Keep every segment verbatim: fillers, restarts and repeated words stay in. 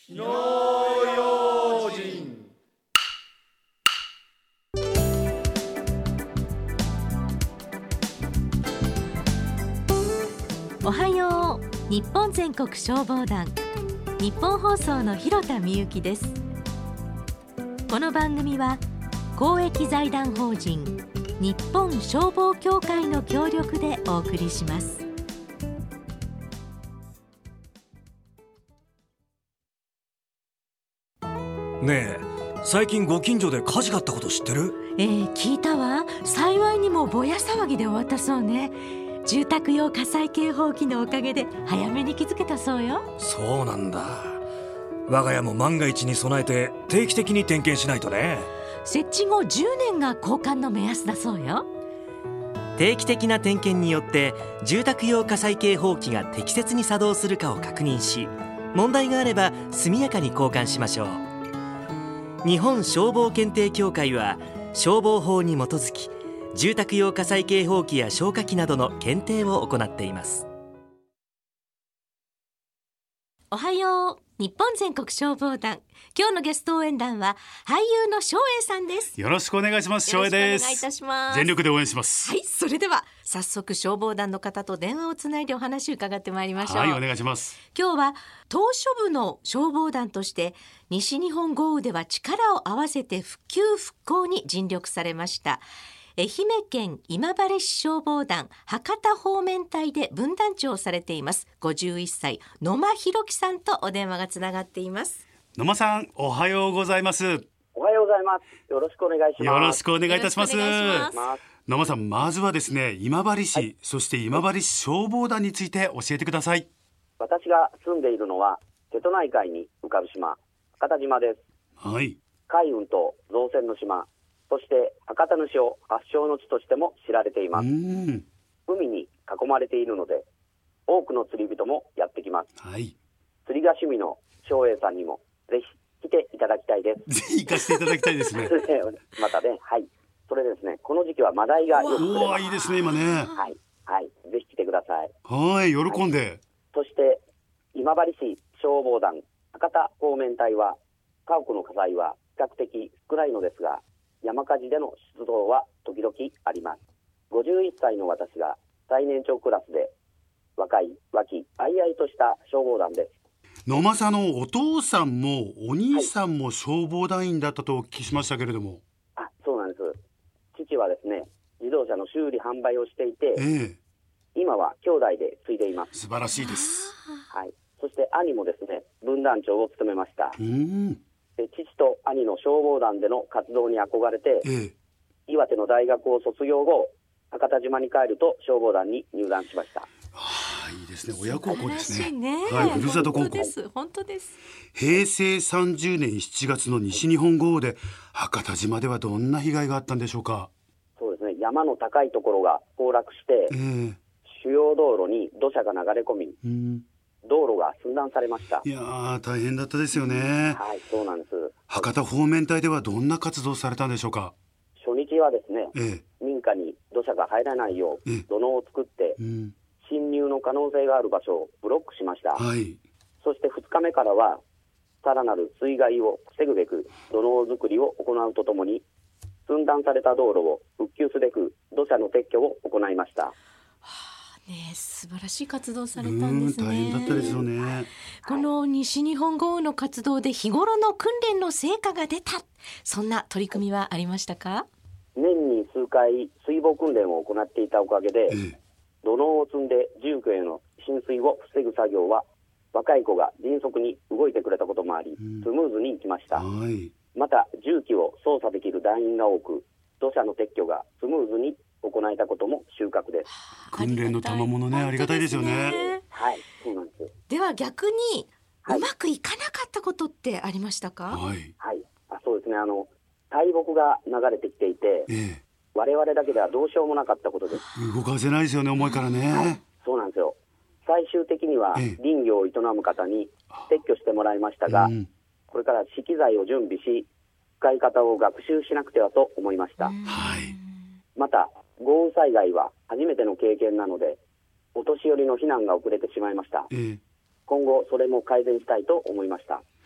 火の用心。 おはよう。日本全国消防団、日本放送の広田美由です。この番組は公益財団法人日本消防協会の協力でお送りします。 ねえ、最近ご近所で火事があったこと知ってる？ えー、聞いたわ。幸いにもぼや騒ぎで終わったそうね。住宅用火災警報器のおかげで早めに気づけたそうよ。 そうなんだ。我が家も万が一に備えて定期的に点検しないとね。 設置後じゅうねんが交換の目安だそうよ。 定期的な点検によって住宅用火災警報器が適切に作動するかを確認し、問題があれば速やかに交換しましょう。日本消防検定協会は消防法に基づき住宅用火災警報器や消火器などの検定を行っています。 おはよう。日本全国消防団、今日のゲスト応援団は俳優の照英さんです。 よろしくお願いします。照英です。 よろしくお願いいたします。 全力で応援します。 はい、それでは早速消防団の方と電話をつないでお話を伺ってまいりましょう。 はい、お願いします。 今日は島しょ部の消防団として西日本豪雨では力を合わせて復旧復興に尽力されました愛媛県今治市消防団博多方面隊で分団長をされていますごじゅういっさい野間弘樹さんとお電話がつながっています。 野間さん、おはようございます。 おはようございます。よろしくお願いします。 よろしくお願いいたします。 よろしくお願いします。 野間さん、まずはですね、今治市、はい、そして今治市消防団について教えてください。 私が住んでいるのは瀬戸内海に浮かぶ島、博多島です。 はい。 海運と造船の島、そして博多の塩発祥の地としても知られています。 うん、 海に囲まれているので多くの釣り人もやってきます。 はい。 釣りが趣味の照英さんにもぜひ来ていただきたいです。 ぜひ行かせていただきたいですね。 またね、はい。それでですね、この時期はマダイがよく釣れます。 おー、いいですね、今ね。 はい、はい。ぜひ来てください。 はい、喜んで。はい、 そして今治市消防団博多方面隊は家屋の火災は比較的少ないのですが、山火事での出動は時々あります。ごじゅういっさいの私が最年長クラスで若い和気あいあいとした消防団です。 野間さんのお父さんもお兄さんも消防団員だったとお聞きしましたけれども。 はい、あ、そうなんです。父はですね、自動車の修理販売をしていて、 ええ、 今は兄弟で継いでいます。 素晴らしいです。 はい。そして兄もですね、分団長を務めました。 うーん、 で父と兄の消防団での活動に憧れて、 ええ、 岩手の大学を卒業後博多島に帰ると消防団に入団しました。 はあ、いいですね。親孝行ですね。 ね、 はい、ふるさと高校。 本当です、本当です。 平成さんじゅうねんしちがつの西日本豪雨で博多島ではどんな被害があったんでしょうか？ そうですね、山の高いところが崩落して、 ええ、 主要道路に土砂が流れ込み、 うん、 道路が寸断されました。 いやー、大変だったですよね。 はい、そうなんです。 博多方面隊ではどんな活動されたんでしょうか？ 初日はですね、 ええ、 民家に土砂が入らないようええ、 土のうを作って、 うん、 侵入の可能性がある場所をブロックしました。 はい。 そしてふつかめからはさらなる水害を防ぐべく土のう作りを行うとともに、寸断された道路を復旧すべく土砂の撤去を行いました。 はあ、ね、素晴らしい活動されたんですね。 大変だったですよね。 この西日本豪雨の活動で日頃の訓練の成果が出た、そんな取り組みはありましたか？ 年に数回水防訓練を行っていたおかげで、 ええ、 土のうを積んで住居への浸水を防ぐ作業は若い子が迅速に動いてくれたこともあり、 うん、 スムーズにいきました。 はい。 また重機を操作できる団員が多く、土砂の撤去がスムーズに行えたことも収穫です。 訓練の賜物ね、ありがたいですよね。 はい、そうなんです。 では逆に、 はい、 うまくいかなかったことってありましたか？ はい。 はい、あ、そうですね。あの大木が流れてきていて、 ええ、 我々だけではどうしようもなかったことです。 動かせないですよね、重いからね。 はい、そうなんですよ。最終的にはええ、林業を営む方に撤去してもらいましたが、うん、これから資機材を準備し使い方を学習しなくてはと思いました。 はい。 また豪雨災害は初めての経験なのでお年寄りの避難が遅れてしまいました。 ええ、 今後それも改善したいと思いました。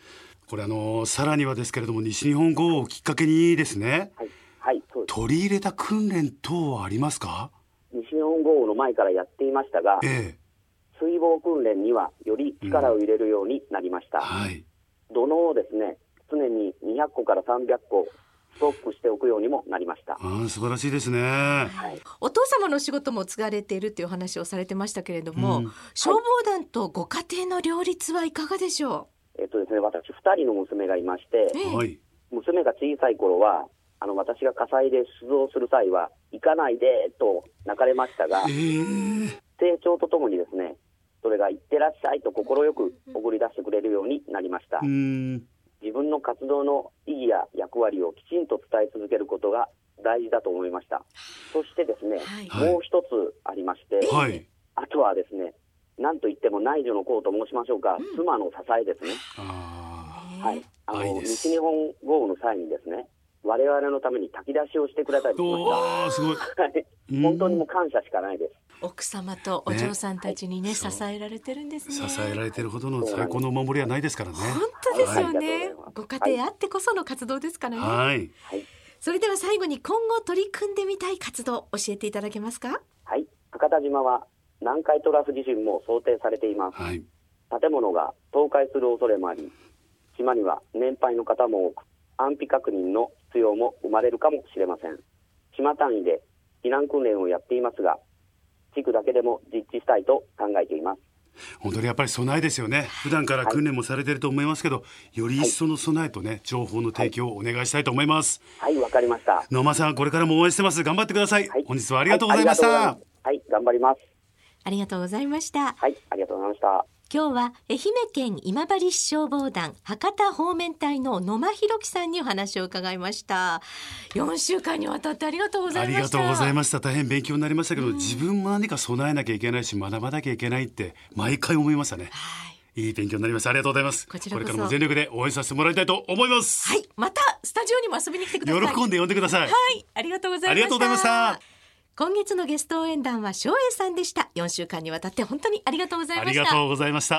これあのさらにはですけれども、西日本豪雨をきっかけにですね、 はい、はい、そうです。 取り入れた訓練等はありますか？ 西日本豪雨の前からやっていましたが、 ええ、 水防訓練にはより力を入れるようになりました。 うん、はい、 土のうをですね、常ににひゃっこからさんびゃっこストックしておくようにもなりました。 あ、素晴らしいですね。 はい、 お父様の仕事も継がれているという話をされてましたけれども、うん、消防団とご家庭の両立はいかがでしょう？ えっとですね、私ふたりの娘がいまして、 はい、 娘が小さい頃はあの私が火災で出動する際は行かないでと泣かれましたが、 えー、 成長とともにですね、それが行ってらっしゃいと快く送り出してくれるようになりました。 うん、 自分の活動の意義や役割をきちんと伝え続けることが大事だと思いました。そしてですね、はい、もう一つありまして、 はい、 あとはですね、なんといっても内助の功と申しましょうか、うん、妻の支えですね。 あ、 はい、あの西日本豪雨の際にですね、我々のために炊き出しをしてくれたりしました。 お、すごい本当にもう感謝しかないです。 奥様とお嬢さんたちにね、 ね、 支えられてるんですね。 支えられてるほどの最高のお守りはないですからね。 本当ですよね、 はい、 ご家庭あってこその活動ですからね。 はい、 はい、 それでは最後に今後取り組んでみたい活動教えていただけますか？ はい、博多島は南海トラフ地震も想定されています。 はい、 建物が倒壊する恐れもあり、島には年配の方も多く、安否確認の必要も生まれるかもしれません。島単位で避難訓練をやっていますが、地区だけでも実地したいと考えています。 本当にやっぱり備えですよね。普段から訓練もされていると思いますけど、はい、より一層の備えとね、情報の提供をお願いしたいと思います。 はい、わ、はい、かりました。 野間さん、これからも応援してます。頑張ってください。はい、本日はありがとうございました。 はい、はい、はい、頑張ります。 ありがとうございました。 はい、ありがとうございました。 今日は愛媛県今治市消防団博多方面隊の野間弘樹さんにお話を伺いました。よんしゅうかんにわたってありがとうございました。 ありがとうございました。大変勉強になりましたけど、うん、自分も何か備えなきゃいけないし学ばなきゃいけないって毎回思いましたね。はい、いい勉強になりました。ありがとうございます。 こちらこそこれからも全力で応援させてもらいたいと思います。 はい、またスタジオにも遊びに来てください。 喜んで呼んでください。 はい、ありがとうございました。 ありがとうございました。 今月のゲスト応援団は翔英さんでした。よんしゅうかんにわたって本当にありがとうございました。 ありがとうございました。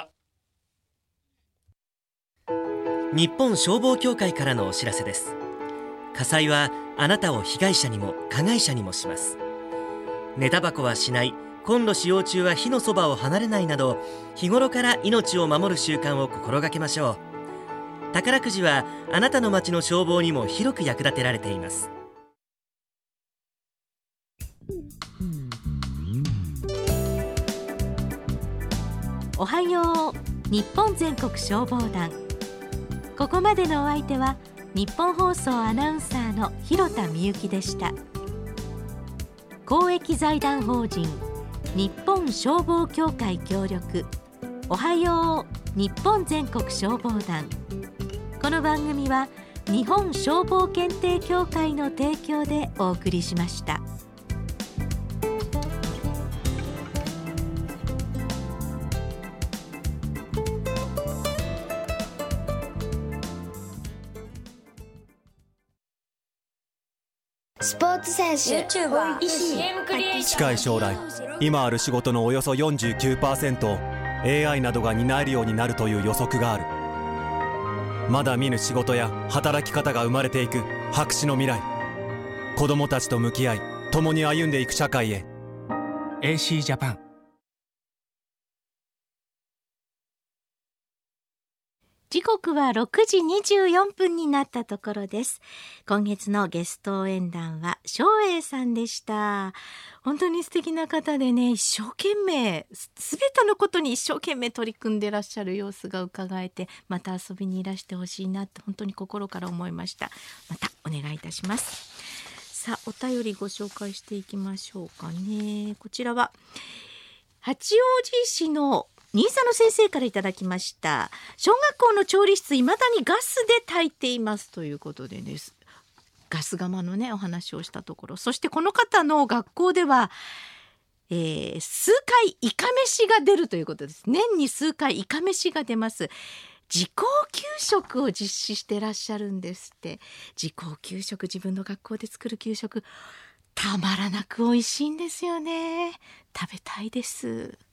日本消防協会からのお知らせです。火災はあなたを被害者にも加害者にもします。寝タバコはしない、コンロ使用中は火のそばを離れないなど、日頃から命を守る習慣を心がけましょう。宝くじはあなたの町の消防にも広く役立てられています。 おはよう日本全国消防団。ここまでのお相手は日本放送アナウンサーの広田みゆきでした。公益財団法人日本消防協会協力、おはよう日本全国消防団。この番組は日本消防検定協会の提供でお送りしました。 スポーツ選手、医師、 近い将来、今ある仕事のおよそ よんじゅうきゅうパーセント を エーアイ などが担えるようになるという予測がある。まだ見ぬ仕事や働き方が生まれていく白紙の未来。子どもたちと向き合い、共に歩んでいく社会へ。 エーシー ジャパン。 時刻はろくじにじゅうよんぷんになったところです。今月のゲスト応援団は翔英さんでした。本当に素敵な方でね、一生懸命すべてのことに一生懸命取り組んでらっしゃる様子が伺えて、また遊びにいらしてほしいなって本当に心から思いました。またお願いいたします。さあ、お便りご紹介していきましょうかね。こちらは八王子市の新佐野先生からいただきました。小学校の調理室、いまだにガスで炊いていますということでです。ガス釜のねお話をしたところ、そしてこの方の学校では、えー、数回イカ飯が出るということです。年に数回イカ飯が出ます。自校給食を実施してらっしゃるんですって。自校給食、自分の学校で作る給食、たまらなく美味しいんですよね。食べたいです。